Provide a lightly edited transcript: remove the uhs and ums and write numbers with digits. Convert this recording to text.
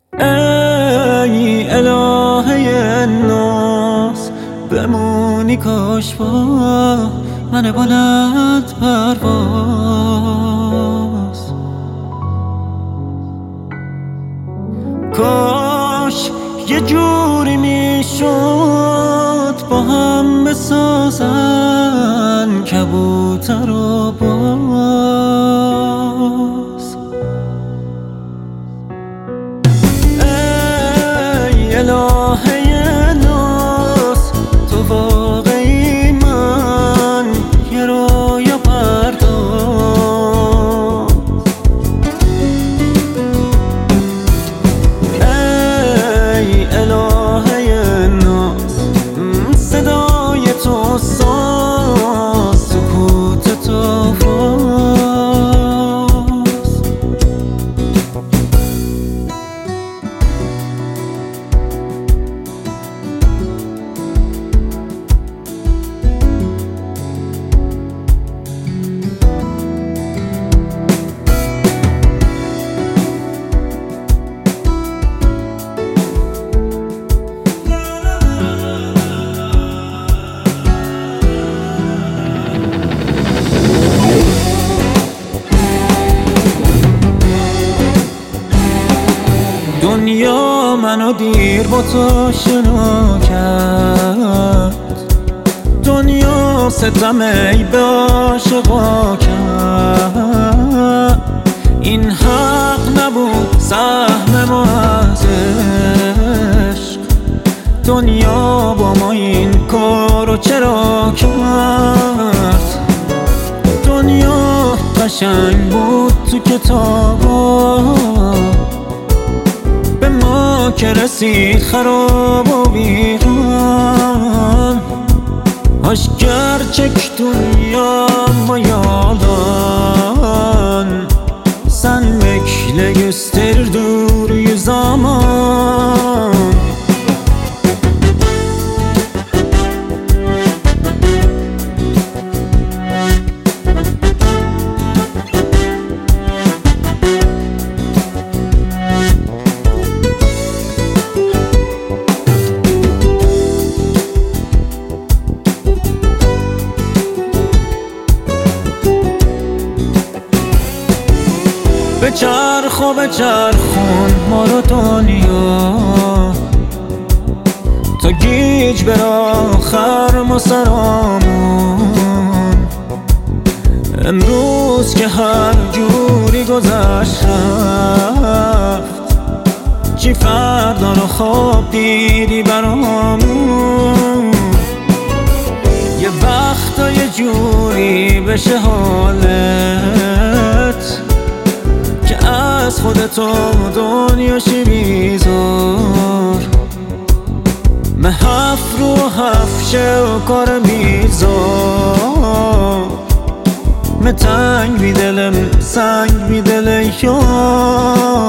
ای الهه ناز بمونی کاش با من بلند پرواز، کاش یه جوری میشد با هم بسازن کبوتر و باز. ای الهه ناز تو واقعی من یه رویا پرداز. ای الهه ناز صدای تو ساز سکوت تو فاز. دنیا منو دیر با تو شنا کرد، دنیا ستم ای به عاشقا کرد. این حق نبود سهم ما از عشق، دنیا با ما این کارو چرا کرد؟ دنیا قشنگ بود تو کتابا، به ما که رسید خراب و ویران. Hoş gerçek dünyama yalan, sen bekle gösterir dur zaman. بچرخ و بچرخون ما رو دنیا تا گیج بر آخر ما سرامون. امروز که هر جوری گذشت رفت، چی فردا رو خواب دیدی برامون؟ یه وقتا یه جوری بشه حالت که از خودتو دنیاشی بیزار، محف رو حفشه و کار میزار. تنگ بی دلم سنگ بی دل یار.